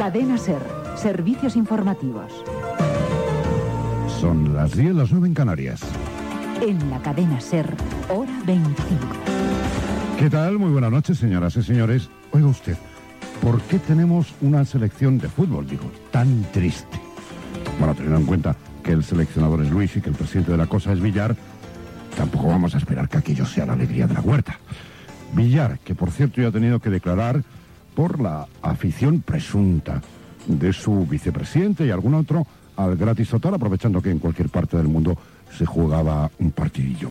Cadena SER, servicios informativos. Son las 10, las 9 en Canarias. En la cadena SER, hora 25. ¿Qué tal? Muy buenas noches, señoras y señores. Oiga usted, ¿por qué tenemos una selección de fútbol, digo, tan triste? Bueno, teniendo en cuenta que el seleccionador es Luis y que el presidente de la cosa es Villar, tampoco vamos a esperar que aquello sea la alegría de la huerta. Villar, que por cierto ya ha tenido que declarar por la afición presunta de su vicepresidente y algún otro al gratis total, aprovechando que en cualquier parte del mundo se jugaba un partidillo.